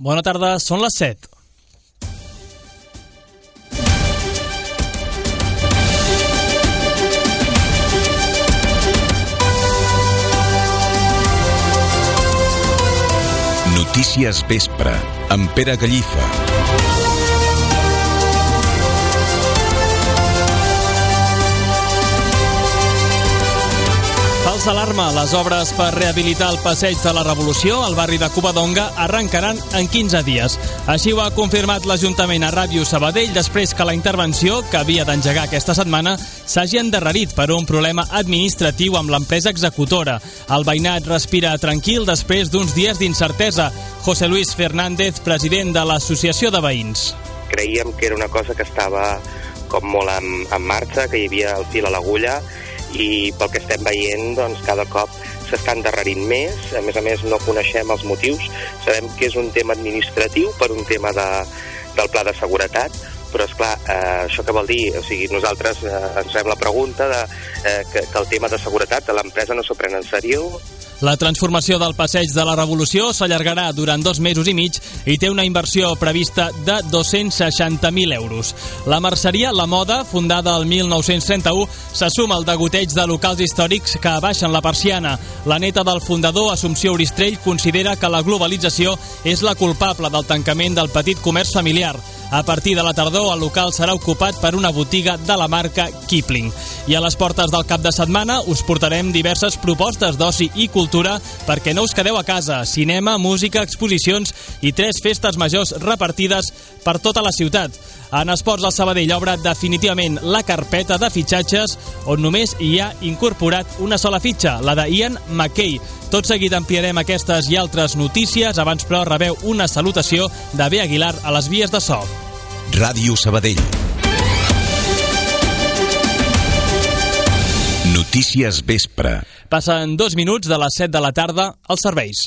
Bona tarda, són les 7. Notícies Vespre, amb Pere Gallifa. Fals alarma, les obres per rehabilitar el passeig de la Revolució al barri de Covadonga arrencaran en 15 dies. Així ho ha confirmat l'Ajuntament a Ràdio Sabadell després que la intervenció, que havia d'engegar aquesta setmana, s'hagi endarrerit per un problema administratiu amb l'empresa executora. El veïnat respira tranquil després d'uns dies d'incertesa. José Luis Fernández, president de l'Associació de Veïns. Creiem que era una cosa que estava com molt en marxa, que hi havia el fil a l'agulla, i pel que estem veient, doncs, cada cop s'està endarrerint més. A més, no coneixem els motius. Sabem que és un tema administratiu per un tema del pla de seguretat, però, esclar, això què vol dir? O sigui, nosaltres ens fem la pregunta que el tema de seguretat de l'empresa no s'ho pren en sèrio. La transformació del passeig de la Revolució s'allargarà durant 2 mesos i mig i té una inversió prevista de 260.000 euros. La merceria La Moda, fundada el 1931, se suma al degoteig de locals històrics que abaixen la persiana. La neta del fundador, Assumpció Oristrell, considera que la globalització és la culpable del tancament del petit comerç familiar. A partir de la tardor, el local serà ocupat per una botiga de la marca Kipling. I a les portes del cap de setmana us portarem diverses propostes d'oci i cultura perquè no us quedeu a casa. Cinema, música, exposicions i 3 festes majors repartides per tota la ciutat. En Esports del Sabadell obre definitivament la carpeta de fitxatges on només hi ha incorporat una sola fitxa, la de Ian McKay. Tot seguit ampliarem aquestes i altres notícies, abans però rebeu una salutació de B. Aguilar a les vies de so. Ràdio Sabadell. Notícies Vespre. Passen 2 minuts de les 7 de la tarda als serveis.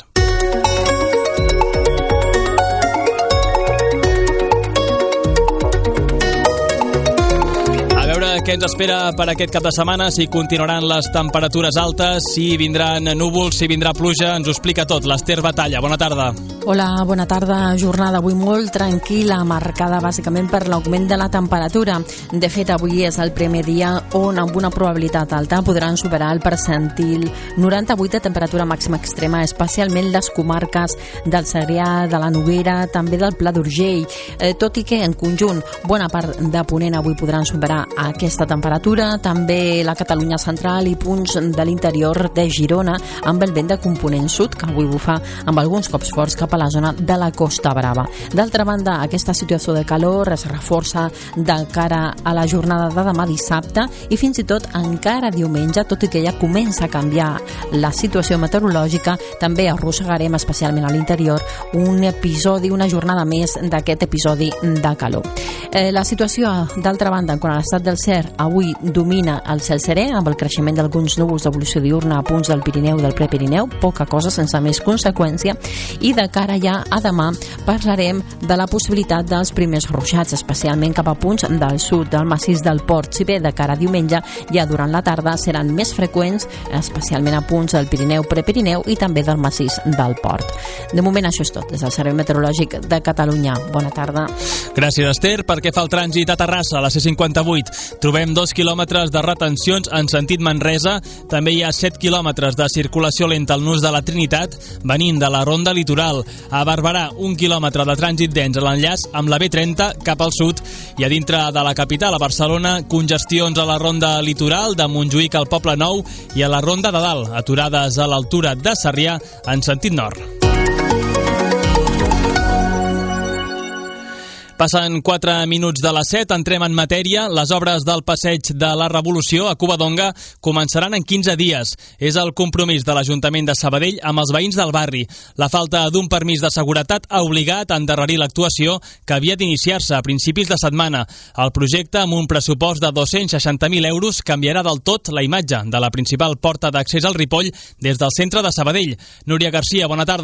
Què ens espera per aquest cap de setmana, si continuaran les temperatures altes, si vindran núvols, si vindrà pluja, ens ho explica tot. L'Ester Batalla, bona tarda. Hola, bona tarda. Jornada avui molt tranquil·la, marcada bàsicament per l'augment de la temperatura. De fet, avui és el primer dia on amb una probabilitat alta podran superar el percentil 98 de temperatura màxima extrema, especialment les comarques del Segrià, de la Noguera, també del Pla d'Urgell, tot i que en conjunt bona part de Ponent avui podran superar aquesta temperatura, també la Catalunya central i punts de l'interior de Girona amb el vent de component sud, que avui bufa amb alguns cops forts cap a la zona de la Costa Brava. D'altra banda, aquesta situació de calor es reforça de cara a la jornada de demà dissabte i fins i tot encara diumenge, tot i que ja comença a canviar la situació meteorològica, també arrossegarem especialment a l'interior un episodi, una jornada més d'aquest episodi de calor. La situació, d'altra banda, quan a l'estat del cel avui domina el cel serè amb el creixement d'alguns núvols d'evolució diurna a punts del Pirineu i del Prepirineu, poca cosa sense més conseqüència, i de cara ja a demà parlarem de la possibilitat dels primers ruixats, especialment cap a punts del sud del massís del Port, si bé de cara a diumenge ja durant la tarda seran més freqüents, especialment a punts del Pirineu, Prepirineu i també del massís del Port. De moment això és tot, des del Servei Meteorològic de Catalunya. Bona tarda. Gràcies, Esther. Perquè fa el trànsit a Terrassa, a la C58. Trobem 2 quilòmetres de retencions en sentit Manresa. També hi ha 7 quilòmetres de circulació lenta al nus de la Trinitat, venint de la Ronda Litoral. A Barberà, 1 quilòmetre de trànsit dens a l'enllaç amb la B30 cap al sud. I a dintre de la capital, a Barcelona, congestions a la Ronda Litoral de Montjuïc al Poble Nou i a la Ronda de Dalt, aturades a l'altura de Sarrià en sentit nord. Passen 4 minuts de les 7, entrem en matèria. Les obres del passeig de la Revolució a Covadonga començaran en 15 dies. És el compromís de l'Ajuntament de Sabadell amb els veïns del barri. La falta d'un permís de seguretat ha obligat a endarrerir l'actuació que havia d'iniciar-se a principis de setmana. El projecte, amb un pressupost de 260.000 euros, canviarà del tot la imatge de la principal porta d'accés al Ripoll des del centre de Sabadell. Núria Garcia, bona tarda.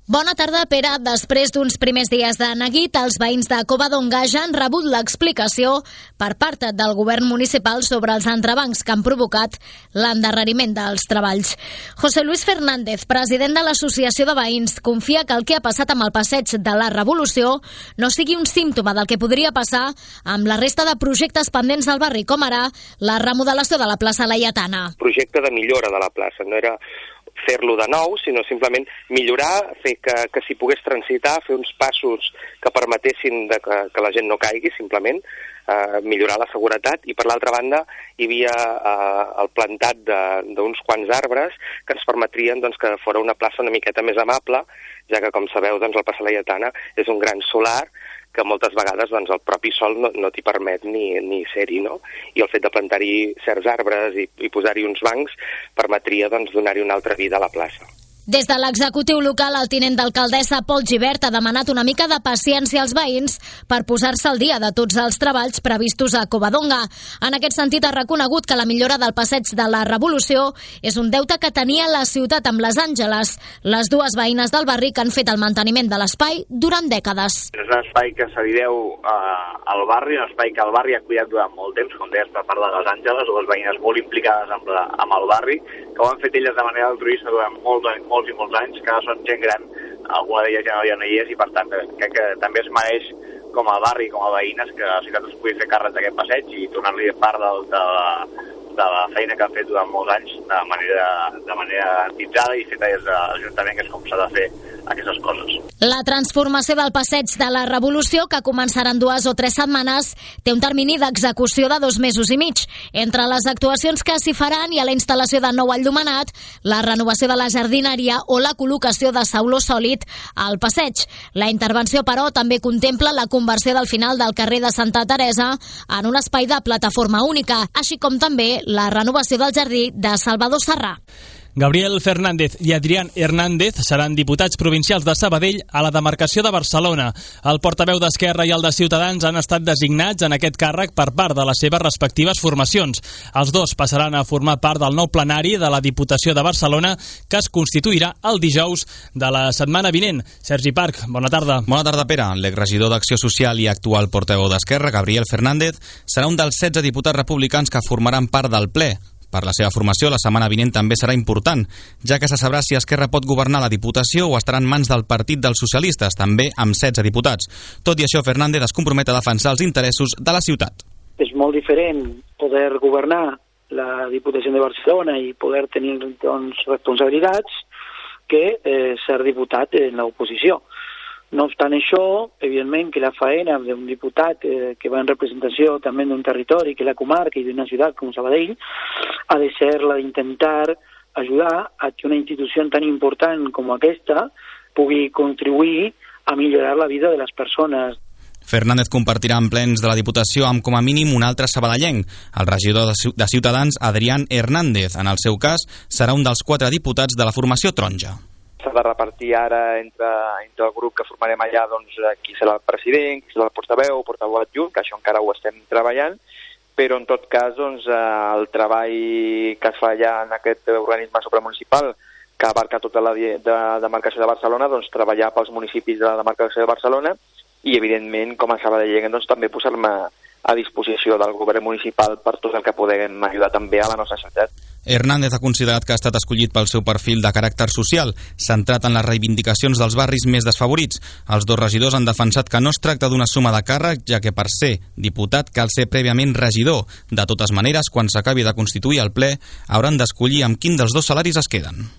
Bona tarda, Pere. Després d'uns primers dies de neguit, els veïns de Covadonga ja han rebut l'explicació per part del govern municipal sobre els entrebancs que han provocat l'endarreriment dels treballs. José Luis Fernández, president de l'Associació de Veïns, confia que el que ha passat amb el passeig de la Revolució no sigui un símptoma del que podria passar amb la resta de projectes pendents del barri, com ara la remodelació de la plaça Laietana. Projecte de millora de la plaça, no era fer-lo de nou, sinó simplement millorar, fer que s'hi pogués transitar, fer uns passos que permetessin que la gent no caigui, simplement, millorar la seguretat, i per l'altra banda hi havia el plantat d'uns quants arbres que ens permetrien que fos una plaça una miqueta més amable, ja que, com sabeu, el Passeig Laietana és un gran solar que moltes vegades el propi sol no t'hi permet ni ser-hi, no? I el fet de plantar-hi certs arbres i posar-hi uns bancs permetria donar-hi una altra vida a la plaça. Des de l'executiu local, el tinent d'alcaldessa Pol Gibert ha demanat una mica de paciència als veïns per posar-se al dia de tots els treballs previstos a Covadonga. En aquest sentit, ha reconegut que la millora del passeig de la Revolució és un deute que tenia la ciutat amb les Àngeles, les dues veïnes del barri que han fet el manteniment de l'espai durant dècades. És un espai que se li deu al barri, un espai que el barri ha cuidat durant molt temps, com deies, per part de les Àngeles, dues veïnes molt implicades amb el barri, que ho han fet elles de manera altruista durant molts i molts anys, que són gent gran, alguna d'elles ja no hi és, i per tant crec que també es mereix, com a barri, com a veïnes, que la ciutat es pugui fer càrrec d'aquest passeig i tornar-li part de la feina que ha fet durant molts anys de manera garantitzada i feta des de l'Ajuntament, que és com s'ha de fer aquestes coses. La transformació del passeig de la Revolució, que començarà en 2 o 3 setmanes, té un termini d'execució de 2 mesos i mig. Entre les actuacions que s'hi faran hi ha la instal·lació de nou enllumenat, la renovació de la jardineria o la col·locació de sauló sòlid al passeig. La intervenció, però, també contempla la conversió del final del carrer de Santa Teresa en un espai de plataforma única, així com també la renovació del jardí de Salvador Sarrà. Gabriel Fernández i Adrián Hernández seran diputats provincials de Sabadell a la demarcació de Barcelona. El portaveu d'Esquerra i el de Ciutadans han estat designats en aquest càrrec per part de les seves respectives formacions. Els dos passaran a formar part del nou plenari de la Diputació de Barcelona, que es constituirà el dijous de la setmana vinent. Sergi Parc, bona tarda. Bona tarda, Pere. L'exregidor d'Acció Social i actual portaveu d'Esquerra, Gabriel Fernández, serà un dels 16 diputats republicans que formaran part del ple. Per la seva formació, la setmana vinent també serà important, ja que se sabrà si Esquerra pot governar la Diputació o estarà en mans del Partit dels Socialistes, també amb 16 diputats. Tot i això, Fernández es compromet a defensar els interessos de la ciutat. És molt diferent poder governar la Diputació de Barcelona i poder tenir responsabilitats que ser diputat en l'oposició. No obstant això, evidentment que la faena d'un diputat que va en representació també d'un territori, que és la comarca i d'una ciutat com Sabadell, ha de ser la d'intentar ajudar a que una institució tan important com aquesta pugui contribuir a millorar la vida de les persones. Fernández compartirà en plens de la Diputació amb com a mínim un altre sabadellenc, el regidor de Ciutadans, Adrián Hernández. En el seu cas, serà un dels 4 diputats de la formació taronja. S'ha de repartir ara entre el grup que formarem allà qui serà el president, qui serà el portaveu adjunt, que això encara ho estem treballant, però en tot cas el treball que es fa allà en aquest organisme supramunicipal que abarca tota la demarcació de Barcelona, treballar pels municipis de la demarcació de Barcelona i, evidentment, com a sabadellenc, també posar-me a disposició del govern municipal per tot el que podem ajudar també a la nostra ciutat. Hernández ha considerat que ha estat escollit pel seu perfil de caràcter social, centrat en les reivindicacions dels barris més desfavorits. Els dos regidors han defensat que no es tracta d'una suma de càrrec, ja que per ser diputat cal ser prèviament regidor. De totes maneres, quan s'acabi de constituir el ple, hauran d'escollir amb quin dels dos salaris es queden.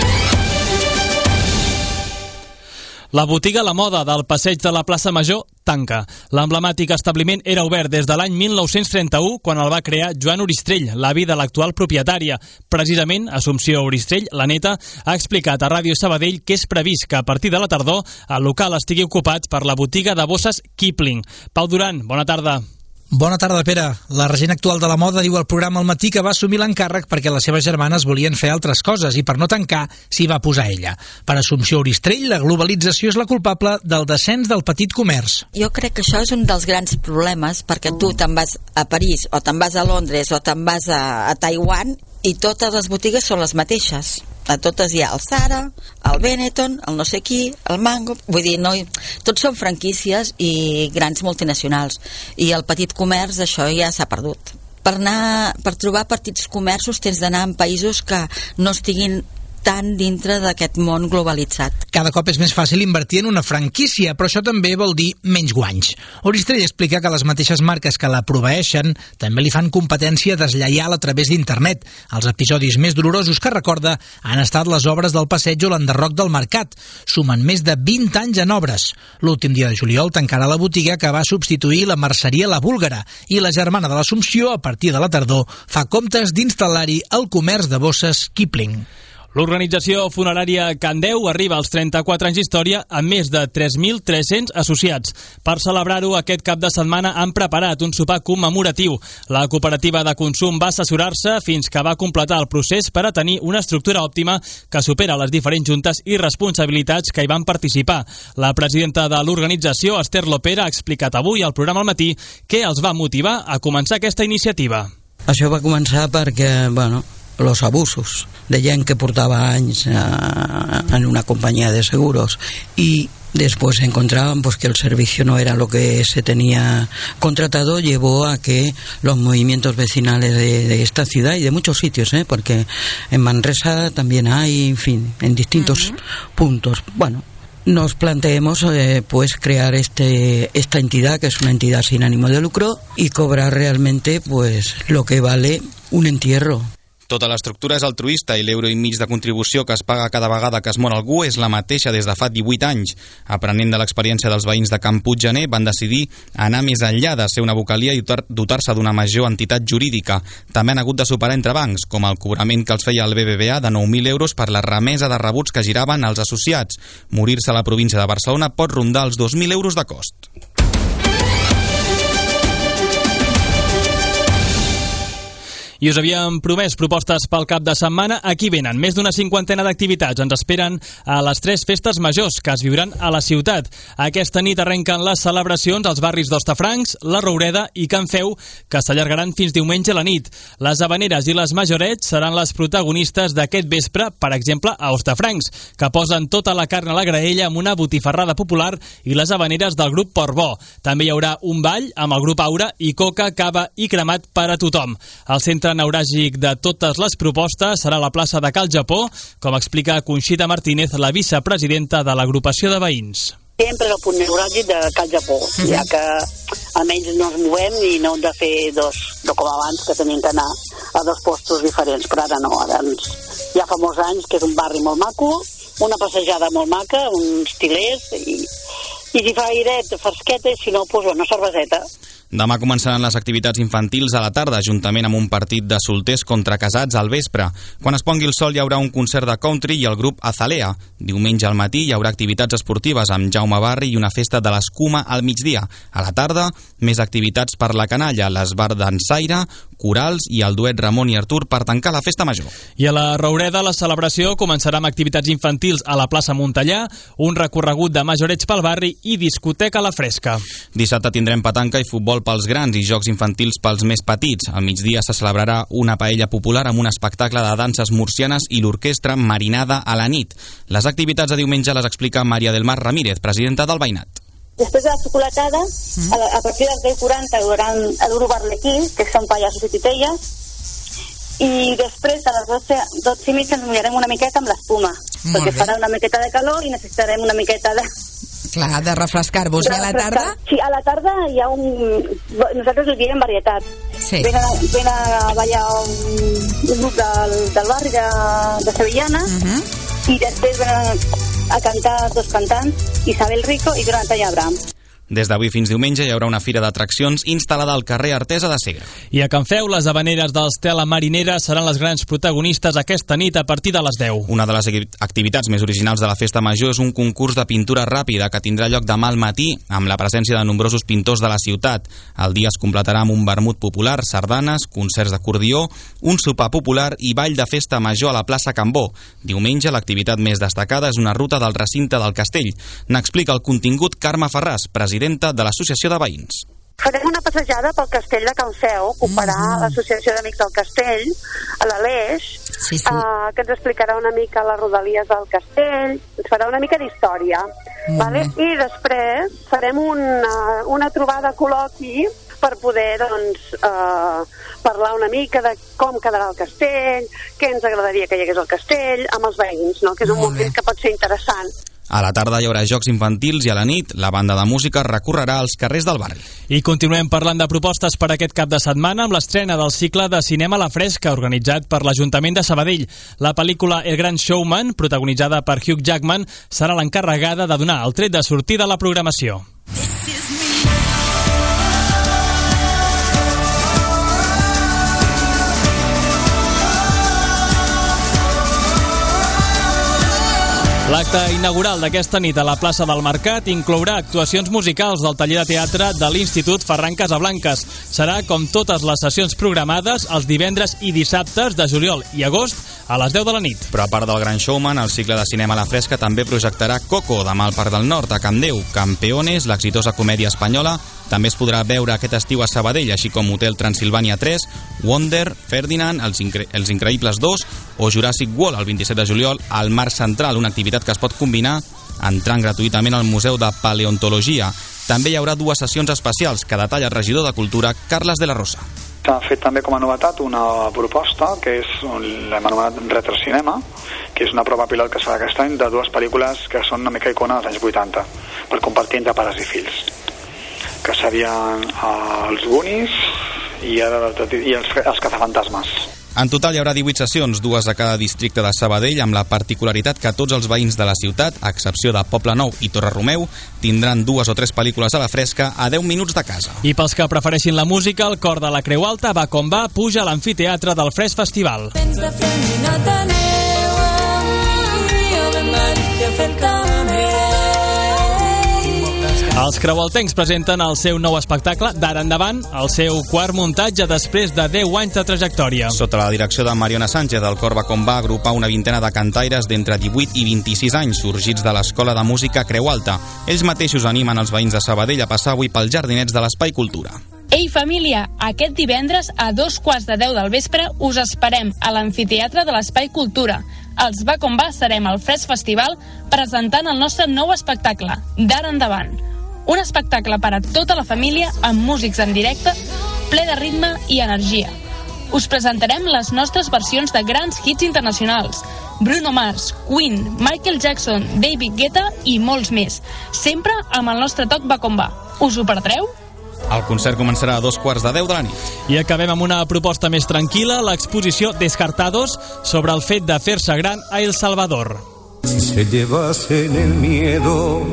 La botiga La Moda del passeig de la plaça Major tanca. L'emblemàtic establiment era obert des de l'any 1931, quan el va crear Joan Oristrell, l'avi de l'actual propietària. Precisament, Assumpció Oristrell, la neta, ha explicat a Ràdio Sabadell que és previst que a partir de la tardor el local estigui ocupat per la botiga de bosses Kipling. Pau Duran, bona tarda. Bona tarda, Pere. La regent actual de la moda diu al programa al matí que va assumir l'encàrrec perquè les seves germanes volien fer altres coses i per no tancar s'hi va posar ella. Per Assumpció Oristrell, la globalització és la culpable del descens del petit comerç. Jo crec que això és un dels grans problemes perquè tu te'n vas a París o te'n vas a Londres o te'n vas a Taiwan i totes les botigues són les mateixes. A totes hi ha el Zara, el Benetton, el no sé qui, el Mango, vull dir, no, tots són franquícies i grans multinacionals, i el petit comerç això ja s'ha perdut. Per trobar petits comerços tens d'anar en països que no estiguin tan dintre d'aquest món globalitzat. Cada cop és més fàcil invertir en una franquícia, però això també vol dir menys guanys. Oristrell explica que les mateixes marques que la proveeixen també li fan competència deslleial a través d'internet. Els episodis més dolorosos que recorda han estat les obres del passeig o l'enderroc del mercat. Sumen més de 20 anys en obres. L'últim dia de juliol tancarà la botiga que va substituir la merceria La Búlgara i la germana de l'Assumpció, a partir de la tardor, fa comptes d'instal·lar-hi el comerç de bosses Kipling. L'organització funerària Can Déu arriba als 34 anys d'història amb més de 3.300 associats. Per celebrar-ho, aquest cap de setmana han preparat un sopar commemoratiu. La cooperativa de consum va assessorar-se fins que va completar el procés per a tenir una estructura òptima que supera les diferents juntes i responsabilitats que hi van participar. La presidenta de l'organització, Esther Lopera, ha explicat avui al programa al matí què els va motivar a començar aquesta iniciativa. Això va començar perquè, los abusos de gent que portaba anys en una compañía de seguros y después encontraban que el servicio no era lo que se tenía contratado, llevó a que los movimientos vecinales de esta ciudad y de muchos sitios, porque en Manresa también hay, en fin, en distintos puntos, nos planteemos crear esta entidad, que es una entidad sin ánimo de lucro, y cobrar realmente lo que vale un entierro. Tota l'estructura és altruista i l'euro-i-mig de contribució que es paga cada vegada que es mor algú és la mateixa des de fa 18 anys. Aprenent de l'experiència dels veïns de Can Puiggener, van decidir anar més enllà de ser una vocalia i dotar-se d'una major entitat jurídica. També han hagut de superar entre bancs, com el cobrament que els feia el BBVA de 9.000 euros per la remesa de rebuts que giraven als associats. Morir-se a la província de Barcelona pot rondar els 2.000 euros de cost. I us havíem promès propostes pel cap de setmana. Aquí venen més d'una cinquantena d'activitats. Ens esperen a les 3 festes majors que es viuran a la ciutat. Aquesta nit arrenquen les celebracions als barris d'Hostafrancs, La Roureda i Can Feu, que s'allargaran fins diumenge a la nit. Les habaneres i les majorets seran les protagonistes d'aquest vespre, per exemple, a Hostafrancs, que posen tota la carn a la graella amb una botifarrada popular, i les habaneres del grup Portbó. També hi haurà un ball amb el grup Aura i coca, cava i cremat per a tothom. El centre neuràgic de totes les propostes serà la plaça de Cal Japó, com explica Conxita Martínez, la vicepresidenta de l'agrupació de veïns. Sempre el punt neuràgic de Cal Japó, ja que almenys no ens movem i no hem de fer no com abans, que tenim que anar a 2 postos diferents, però ara no, ja fa molts anys que és un barri molt maco, una passejada molt maca, uns tilers, i si fa airet, fresqueta, i si no, una cerveseta. Demà començaran les activitats infantils a la tarda, juntament amb un partit de solters contra casats al vespre. Quan es pongui el sol hi haurà un concert de country i el grup Azalea. Diumenge al matí hi haurà activitats esportives amb Jaume Barri i una festa de l'escuma al migdia. A la tarda, més activitats per la canalla, l'esbar dansaire, corals i el duet Ramon i Artur per tancar la festa major. I a la Roureda la celebració començarà amb activitats infantils a la plaça Montellà, un recorregut de majorets pel barri i discoteca a la fresca. Dissabte tindrem petanca i futbol pels grans i jocs infantils pels més petits. Al migdia se celebrarà una paella popular amb un espectacle de danses murcianes i l'orquestra Marinada a la nit. Les activitats de diumenge les explica Maria del Mar Ramírez, presidenta del veïnat. Després de la xocolatada, a partir dels 10:40 hi haurà el grup Arlequí, que són pallassos i titelles, i després a les 12:30 ens mullarem una miqueta amb l'espuma, perquè farà una miqueta de calor i necessitarem una miqueta de... Clar, de refrescar-vos. I a la tarda? Sí, a la tarda hi ha nosaltres li diem varietat. Sí. Ven a ballar un grup del barri de Sevillana, i després venen a cantar 2 cantants, Isabel Rico i Jonathan Abram. Des d'avui fins diumenge hi haurà una fira d'atraccions instal·lada al carrer Artesa de Segre. I a Can Feu, les habaneres dels Tela Marinera seran les grans protagonistes aquesta nit a partir de les 10. Una de les activitats més originals de la festa major és un concurs de pintura ràpida que tindrà lloc demà al matí amb la presència de nombrosos pintors de la ciutat. El dia es completarà amb un vermut popular, sardanes, concerts d'acordió, un sopar popular i ball de festa major a la plaça Cambó. Diumenge l'activitat més destacada és una ruta del recinte del castell. N'explica el contingut Carme Ferràs, presidenta de l'Associació de Veïns. Farem una passejada pel castell de Can Feu, que ho farà l'Associació d'Amics del Castell, a l'Aleix, que ens explicarà una mica les rodalies del castell, ens farà una mica d'història. Vale? I després farem una trobada col·loqui per poder parlar una mica de com quedarà el castell, què ens agradaria que hi hagués al castell, amb els veïns, no? Que és un moment que pot ser interessant. A la tarda hi haurà jocs infantils i a la nit la banda de música recorrerà els carrers del barri. I continuem parlant de propostes per aquest cap de setmana amb l'estrena del cicle de cinema a la fresca organitzat per l'Ajuntament de Sabadell. La pel·lícula El Gran Showman, protagonitzada per Hugh Jackman, serà l'encarregada de donar el tret de sortida a la programació. L'acte inaugural d'aquesta nit a la plaça del Mercat inclourà actuacions musicals del taller de teatre de l'Institut Ferran Casablancas. Serà, com totes les sessions programades, els divendres i dissabtes de juliol i agost a les 10 de la nit. Però a part del Gran Showman, el cicle de cinema a la fresca també projectarà Coco, demà al Parc del Nord, a Can Déu, Campeones, l'exitosa comèdia espanyola. També es podrà veure aquest estiu a Sabadell, així com Hotel Transilvània 3, Wonder, Ferdinand, Els Increïbles 2 o Jurassic World el 27 de juliol al Marc Central, una activitat que es pot combinar entrant gratuïtament al Museu de Paleontologia. També hi haurà 2 sessions especials que detalla el regidor de Cultura, Carles de la Rosa. S'ha fet també com a novetat una proposta que l'hem anomenat Retrocinema, que és una prova pilot que es fa aquest any de 2 pel·lícules que són una mica icona dels anys 80 per compartir entre pares i fills, que serien els Goonies i els Cazafantasmes. En total hi haurà 18 sessions, 2 a cada districte de Sabadell, amb la particularitat que tots els veïns de la ciutat, a excepció de Poble Nou i Torre Romeu, tindran 2 o 3 pel·lícules a la fresca a 10 minuts de casa. I pels que prefereixin la música, el cor de la Creu Alta va com va, puja a l'amfiteatre del Fresc Festival. Els creualtencs presenten el seu nou espectacle d'ara endavant, el seu quart muntatge després de 10 anys de trajectòria. Sota la direcció de Mariona Sánchez, el cor va com va agrupar una vintena de cantaires d'entre 18 i 26 anys, sorgits de l'Escola de Música Creu Alta. Ells mateixos animen els veïns de Sabadell a passar avui pels jardinets de l'Espai Cultura. Ei, família! Aquest divendres a 2:15 del vespre us esperem a l'amfiteatre de l'Espai Cultura. Els Va Com Va serem al Fresc Festival presentant el nostre nou espectacle, d'ara endavant. Un espectacle per a tota la família amb músics en directe, ple de ritme i energia. Us presentarem les nostres versions de grans hits internacionals: Bruno Mars, Queen, Michael Jackson, David Guetta i molts més, sempre amb el nostre toc Va Com Va. Us ho perdreu? El concert començarà a 2:15 de la nit. I acabem amb una proposta més tranquil·la, l'exposició Descartados sobre el fet de fer-se gran a El Salvador. Si se llevasen el miedo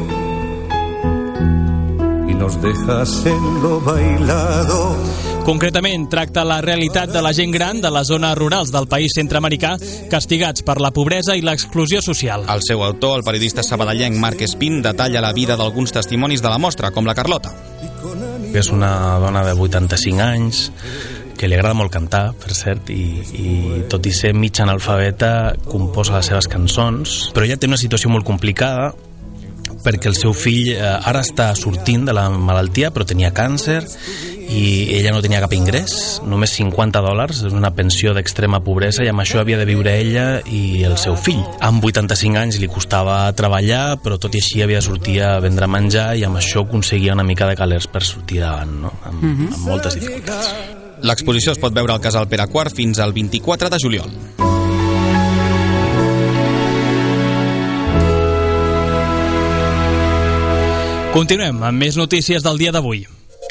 y nos dejasen lo bailado. Concretament, tracta la realitat de la gent gran de les zones rurals del país centreamericà castigats per la pobresa i l'exclusió social. El seu autor, el periodista sabadellenc Marc Espín, detalla la vida d'alguns testimonis de la mostra, com la Carlota. És una dona de 85 anys que li agrada molt cantar, per cert, i tot i ser mig analfabeta composa les seves cançons, però ella té una situació molt complicada perquè el seu fill ara està sortint de la malaltia, però tenia càncer i ella no tenia cap ingrés, només $50, és una pensió d'extrema pobresa, i amb això havia de viure ella i el seu fill. Amb 85 anys li costava treballar, però tot i així havia de sortir a vendre menjar i amb això aconseguia una mica de calés per sortir davant, no? amb moltes dificultats. L'exposició es pot veure al Casal Pere IV fins al 24 de juliol. Continuem amb més notícies del dia d'avui.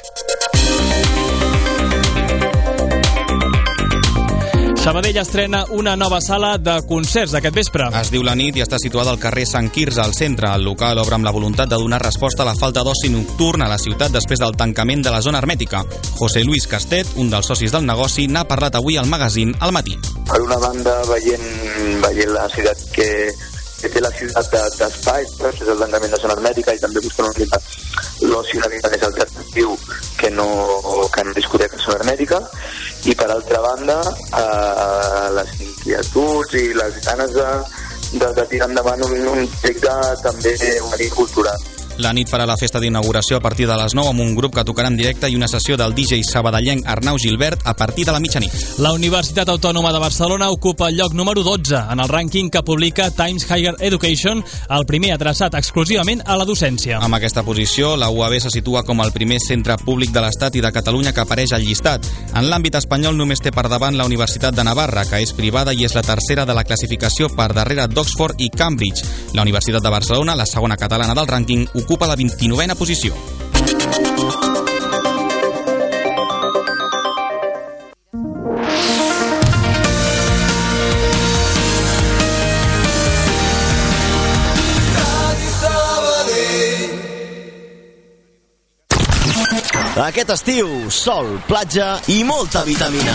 Sabadell estrena una nova sala de concerts aquest vespre. Es diu La Nit i està situada al carrer Sant Quirze, al centre. El local obre amb la voluntat de donar resposta a la falta d'oci nocturn a la ciutat després del tancament de la zona hermètica. José Luis Castet, un dels socis del negoci, n'ha parlat avui al magazín al matí. Per una banda, veient la necessitat que té la ciutat d'espais, és el tancament de zona hermètica, i també busquen una mica l'oci una mica més alternatiu que no discoteca zona hermètica, i per altra banda les inquietuds i les ganes de tirar endavant un projecte també una nit cultural. La nit farà la festa d'inauguració a partir de les 9 amb un grup que tocarà en directe i una sessió del DJ sabadellenc Arnau Gilbert a partir de la mitjanit. La Universitat Autònoma de Barcelona ocupa el lloc número 12 en el rànquing que publica Times Higher Education, el primer adreçat exclusivament a la docència. Amb aquesta posició, la UAB se situa com el primer centre públic de l'Estat i de Catalunya que apareix al llistat. En l'àmbit espanyol només té per davant la Universitat de Navarra, que és privada i és la tercera de la classificació per darrere d'Oxford i Cambridge. La Universitat de Barcelona, la segona catalana del rànquing, ocupa la 29a posició. Aquest estiu, sol, platja i molta vitamina.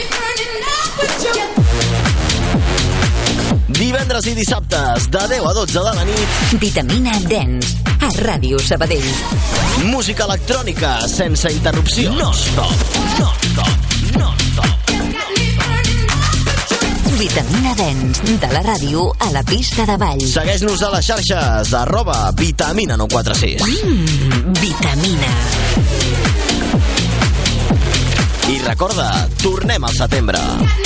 Divendres i dissabtes, de 10 a 12 de la nit, Vitamina Dance, a Ràdio Sabadell. Música electrònica sense interrupció. Non-stop, non-stop, non-stop. Vitamina Dance, de la ràdio a la pista de ball. Segueix-nos a les xarxes, @Vitamina946. Vitamina. I recorda, tornem al setembre.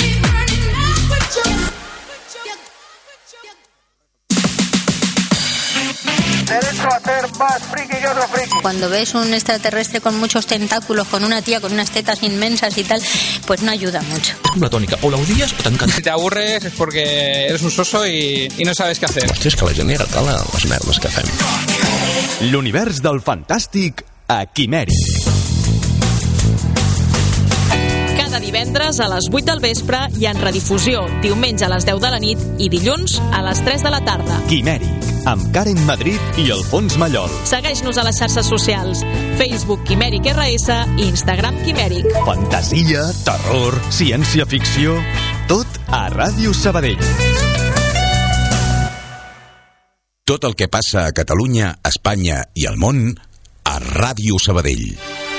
Derecho a ser más friki que otro friki. Cuando ves un extraterrestre con muchos tentáculos, con una tía con unas tetas inmensas y tal, pues no ayuda mucho. La tònica, o l'odies o t'encanta. Si te aburres es porque eres un soso y no sabes qué hacer. És que a la gent li agrada les merdes que fem. L'univers del fantàstic a Quimèric. Cada divendres a les 8 del vespre i en redifusió diumenge a les 10 de la nit i dilluns a les 3 de la tarda. Quimèric, amb Karen Madrid i Alfons Mallol. Segueix-nos a les xarxes socials: Facebook Quimèric RS i Instagram Quimèric. Fantasia, terror, ciència-ficció, tot a Ràdio Sabadell. Tot el que passa a Catalunya, Espanya i al món a Ràdio Sabadell.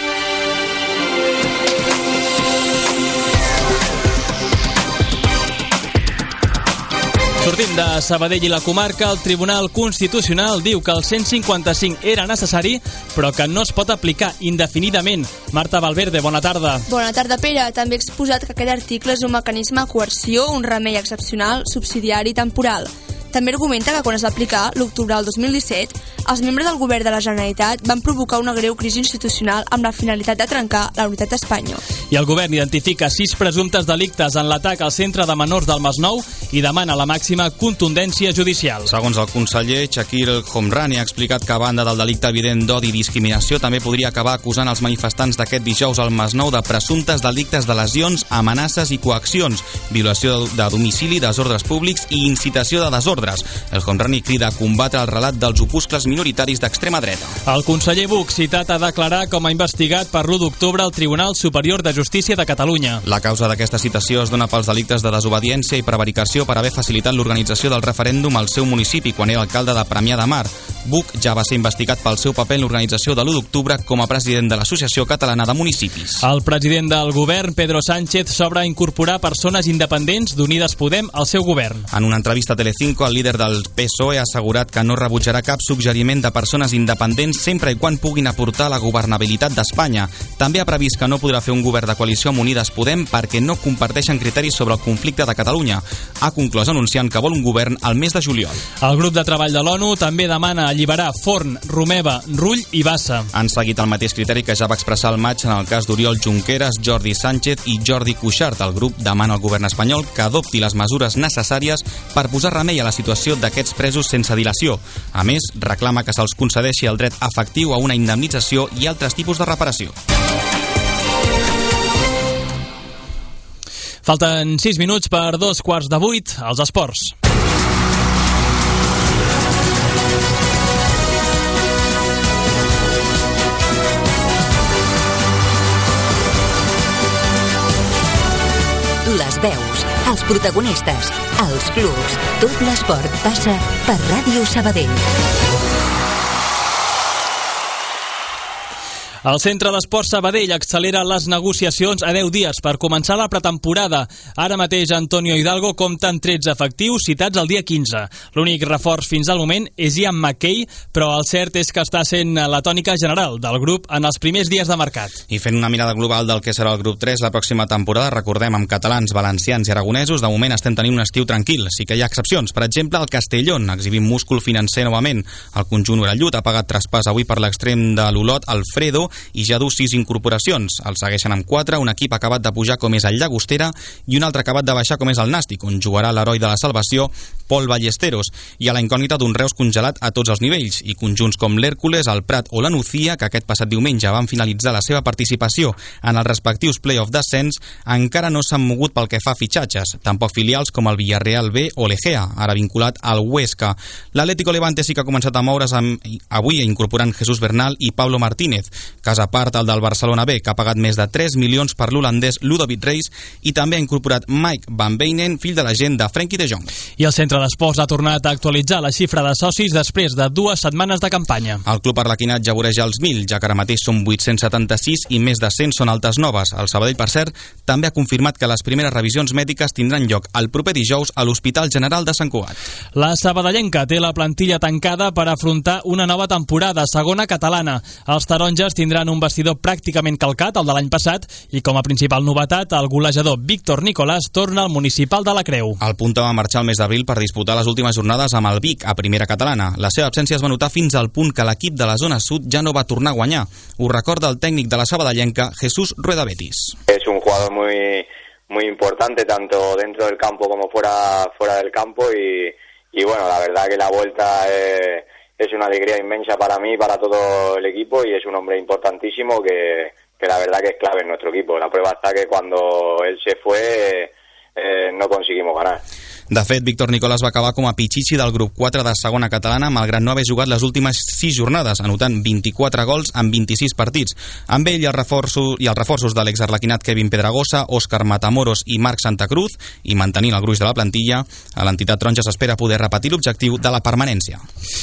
Sortim de Sabadell i la comarca. El Tribunal Constitucional diu que el 155 era necessari, però que no es pot aplicar indefinidament. Marta Valverde, bona tarda. Bona tarda, Pere. També ha exposat que aquest article és un mecanisme de coerció, un remei excepcional, subsidiari i temporal. També argumenta que quan es va aplicar, l'octubre del 2017, els membres del govern de la Generalitat van provocar una greu crisi institucional amb la finalitat de trencar la unitat d'Espanya. I el govern identifica 6 presumptes delictes en l'atac al centre de menors del Masnou i demana la màxima contundència judicial. Segons el conseller, Shakir El Homrani ha explicat que a banda del delicte evident d'odi i discriminació també podria acabar acusant els manifestants d'aquest dijous al Masnou de presumptes delictes de lesions, amenaces i coaccions, violació de domicili, desordres públics i incitació de desordres. El Homrani crida a combatre el relat dels opuscles minoritaris d'extrema dreta. El conseller Buch, citat a declarar com a investigat per l'1 d'octubre al Tribunal Superior de Justícia de Catalunya. La causa d'aquesta citació es dona pels delictes de desobediència i prevaricació per haver facilitat l'organització del referèndum al seu municipi quan era alcalde de Premià de Mar. Buch ja va ser investigat pel seu paper en l'organització de l'1 d'octubre com a president de l'Associació Catalana de Municipis. El president del govern, Pedro Sánchez, s'obre a incorporar persones independents d'Unides Podem al seu govern. En una entrevista a Telecinco, el líder del PSOE ha assegurat que no rebutjarà cap suggeriment de persones independents sempre i quan puguin aportar la governabilitat d'Espanya. També ha previst que no podrà fer un govern de coalició amb Unides Podem perquè no comparteixen criteris sobre el conflicte de Catalunya. Ha conclòs anunciant que vol un govern al mes de juliol. El grup de treball de l'ONU també demana alliberar Forn, Romeva, Rull i Bassa. Han seguit el mateix criteri que ja va expressar al maig en el cas d'Oriol Junqueras, Jordi Sánchez i Jordi Cuixart. El grup demana al govern espanyol que adopti les mesures necessàries per posar remei a la situació d'aquests presos sense dilació. A més, reclama que se'ls concedeixi el dret efectiu a una indemnització i altres tipus de reparació. Falten 6 minuts per 2:15 als esports. Les veus, els protagonistes, els clubs, tot l'esport passa per Ràdio Sabadell. El Centre d'Esports Sabadell accelera les negociacions a 10 dies per començar la pretemporada. Ara mateix Antonio Hidalgo compta amb 13 efectius citats el dia 15. L'únic reforç fins al moment és Ian McKay, però el cert és que està sent la tònica general del grup en els primers dies de mercat. I fent una mirada global del que serà el grup 3 la pròxima temporada, recordem, amb catalans, valencians i aragonesos, de moment estem tenint un estiu tranquil. Sí que hi ha excepcions. Per exemple, el Castellón, exhibint múscul financer novament. El conjunt orellut ha pagat traspàs avui per l'extrem de l'Olot, Alfredo, i ja du 6 incorporacions. El segueixen amb 4, un equip acabat de pujar com és el Llagostera i un altre acabat de baixar com és el Nàstic, on jugarà l'heroi de la salvació, Pol Ballesteros, i a la incògnita d'un Reus congelat a tots els nivells, i conjunts com l'Hèrcules, el Prat o la Nucía, que aquest passat diumenge van finalitzar la seva participació en els respectius play-off d'ascens, encara no s'han mogut pel que fa a fitxatges, tampoc filials com el Villarreal B o l'Egea, ara vinculat al Huesca. L'Atlético Levante sí que ha començat a moure's avui incorporant Jesús Bernal i Pablo Martínez. Cas a part, el del Barcelona B, que ha pagat més de 3 milions per l'holandès Ludovic Reis, i també ha incorporat Mike Van Beinen, fill de l'agent de Frenkie de Jong. I el Centre d'Esports ha tornat a actualitzar la xifra de socis després de 2 setmanes de campanya. El club arlequinat ja voreja els 1.000, ja que ara mateix són 876 i més de 100 són altes noves. El Sabadell, per cert, també ha confirmat que les primeres revisions mèdiques tindran lloc el proper dijous a l'Hospital General de Sant Cugat. La sabadellenca té la plantilla tancada per afrontar una nova temporada, segona catalana. Els taronges tindran un vestidor pràcticament calcat, el de l'any passat, i com a principal novetat, el golejador Víctor Nicolàs torna al municipal de la Creu. El Punta va marxar el mes d'abril per disputar les últimes jornades amb el Vic a primera catalana. La seva absència es va notar fins al punt que l'equip de la zona sud ja no va tornar a guanyar. Ho recorda el tècnic de la sabadellenca, Jesús Rueda Betis. Es un jugador muy importante tanto dentro del campo como fuera del campo y bueno, la verdad que la vuelta es una alegría inmensa para mí, para todo el equipo, y es un hombre importantísimo que la verdad que es clave en nuestro equipo. La prueba está que cuando él se fue no conseguimos ganar. De fet, Víctor Nicolàs va acabar com a pitxitxi del grup 4 de segona catalana, malgrat no haver jugat les últimes 6 jornades, anotant 24 gols en 26 partits. Amb ell i els reforços de l'exarlequinat Kevin Pedragosa, Òscar Matamoros i Marc Santacruz, i mantenint el gruix de la plantilla, a l'entitat taronja s'espera poder repetir l'objectiu de la permanència.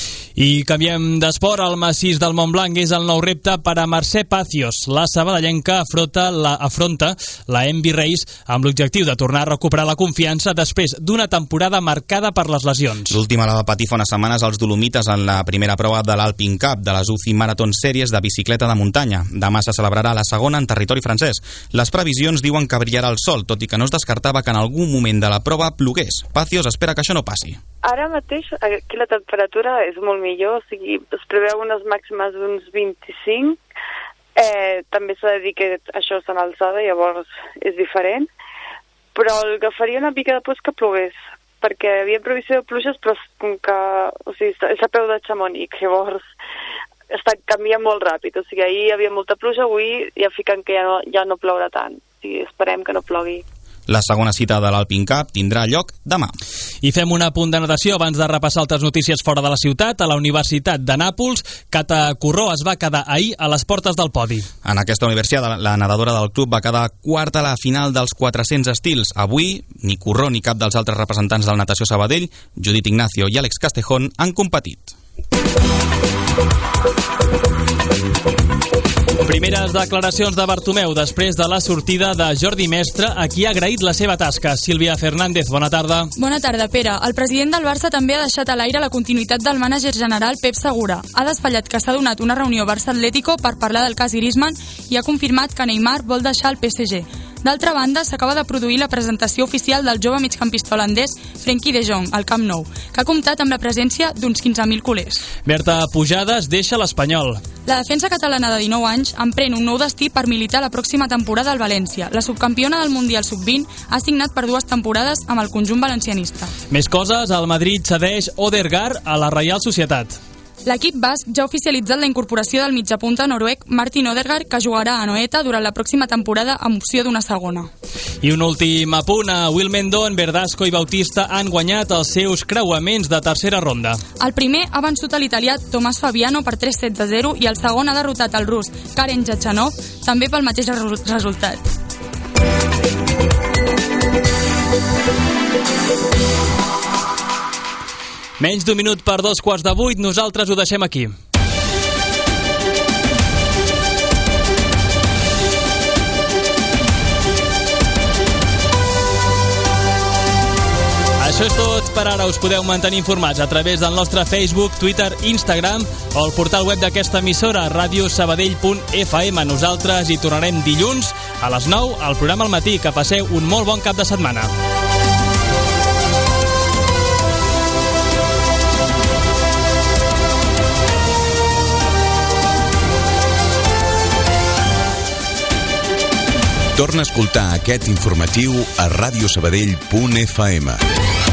I canviem d'esport. El massís del Montblanc és el nou repte per a Mercè Pacios. La sabadellenca afronta la Envy Race amb l'objectiu de tornar a recuperar la confiança després d'una temporada marcada per les lesions. L'última la va patir fa unes setmanes als Dolomites en la primera prova de l'Alpine Cup, de les UCI Marathon Series de bicicleta de muntanya. Demà se celebrarà la segona en territori francès. Les previsions diuen que brillarà el sol, tot i que no es descartava que en algun moment de la prova plogués. Pacios espera que això no passi. Ara mateix aquí la temperatura és molt millor, o sigui, es preveu unes màximes d'uns 25. També s'ha de dir que això és en alçada, llavors és diferent. Però el que faria una mica de por és que plogués, perquè havia previsió de pluges, però com que, o sigui, és a peu de Chamonix, llavors canvia molt ràpid. O sigui, ahir hi havia molta pluja, avui ja fiquen que ja no plourà tant. O sigui, esperem que no plogui. La segona cita de l'Alpine Cup tindrà lloc demà. I fem un apunt de natació abans de repassar altres notícies fora de la ciutat. A la Universitat de Nàpols, Cata Corró es va quedar ahir a les portes del podi. En aquesta universitat, la nedadora del club va quedar quarta a la final dels 400 estils. Avui, ni Corró ni cap dels altres representants del Natació Sabadell, Judit Ignacio i Àlex Castejón, han competit. Primeres declaracions de Bartomeu després de la sortida de Jordi Mestre, a qui ha agraït la seva tasca. Sílvia Fernández, bona tarda. Bona tarda, Pere. El president del Barça també ha deixat a l'aire la continuïtat del mànager general Pep Segura. Ha desvetllat que s'ha donat una reunió Barça-Atlético per parlar del cas Griezmann i ha confirmat que Neymar vol deixar el PSG. D'altra banda, s'acaba de produir la presentació oficial del jove migcampista holandès Frenkie de Jong al Camp Nou, que ha comptat amb la presència d'uns 15.000 culers. Berta Pujades deixa l'Espanyol. La defensa catalana de 19 anys emprèn un nou destí per militar la pròxima temporada al València. La subcampiona del Mundial Sub-20 ha signat per 2 temporades amb el conjunt valencianista. Més coses, el Madrid cedeix Odegaard a la Reial Societat. L'equip basc ja ha oficialitzat la incorporació del mitjapunta noruec Martin Odegaard, que jugarà a Noeta durant la pròxima temporada amb opció d'una segona. I un últim apunt, a Wimbledon, Verdasco i Bautista han guanyat els seus creuaments de tercera ronda. El primer ha vençut a l'italià Tomàs Fabiano per 3-7-0 i el segon ha derrotat el rus Karen Jachanov també pel mateix resultat. Menys d'un minut per 2:15, nosaltres ho deixem aquí. Això és tot per ara. Us podeu mantenir informats a través del nostre Facebook, Twitter, Instagram o el portal web d'aquesta emissora, radiosabadell.fm. Nosaltres hi tornarem dilluns a les 9 al programa al matí. Que passeu un molt bon cap de setmana. Torna a escoltar aquest informatiu a radiosabadell.fm.